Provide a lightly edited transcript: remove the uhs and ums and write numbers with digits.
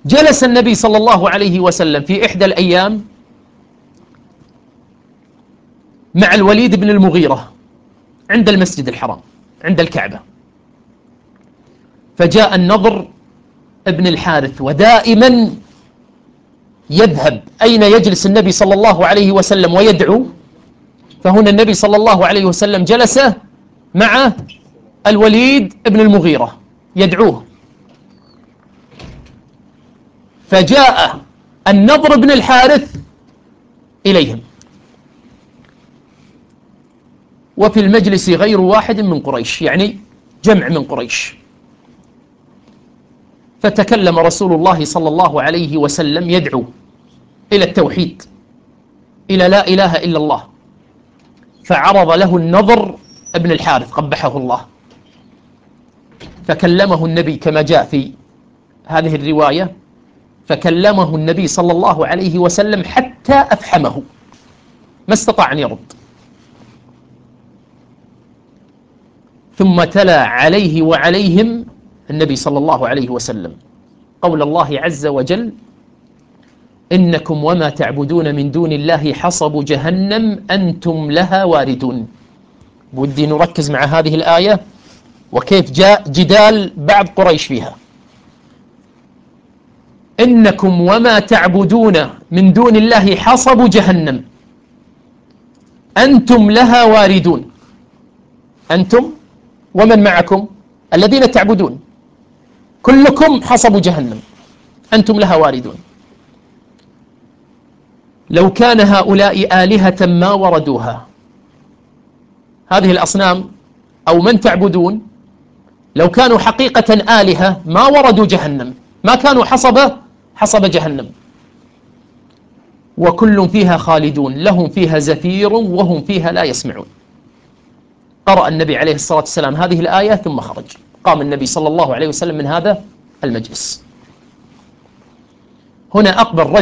جلس النبي صلى الله عليه وسلم في إحدى الأيام مع الوليد بن المغيرة عند المسجد الحرام عند الكعبة، فجاء النضر ابن الحارث، ودائما يذهب أين يجلس النبي صلى الله عليه وسلم ويدعو، فهنا النبي صلى الله عليه وسلم جلس مع الوليد بن المغيرة يدعوه، فجاء النضر بن الحارث إليهم، وفي المجلس غير واحد من قريش، يعني جمع من قريش. فتكلم رسول الله صلى الله عليه وسلم يدعو إلى التوحيد، إلى لا إله إلا الله، فعرض له النضر ابن الحارث قبحه الله، فكلمه النبي كما جاء في هذه الرواية، فكلمه النبي صلى الله عليه وسلم حتى أفحمه، ما استطاع أن يرد. ثم تلا عليه وعليهم النبي صلى الله عليه وسلم قول الله عز وجل: إنكم وما تعبدون من دون الله حصب جهنم أنتم لها واردون. ودي نركز مع هذه الآية وكيف جاء جدال بعض قريش فيها. إنكم وما تعبدون من دون الله حصب جهنم أنتم لها واردون. أنتم ومن معكم الذين تعبدون كلكم حصب جهنم أنتم لها واردون. لو كان هؤلاء آلهة ما وردوها. هذه الأصنام أو من تعبدون لو كانوا حقيقة آلهة ما وردوا جهنم، ما كانوا حصب جهنم. وكل فيها خالدون لهم فيها زفير وهم فيها لا يسمعون. قرأ النبي عليه الصلاة والسلام هذه الآية ثم خرج. قام النبي صلى الله عليه وسلم من هذا المجلس. هنا أقبل رجل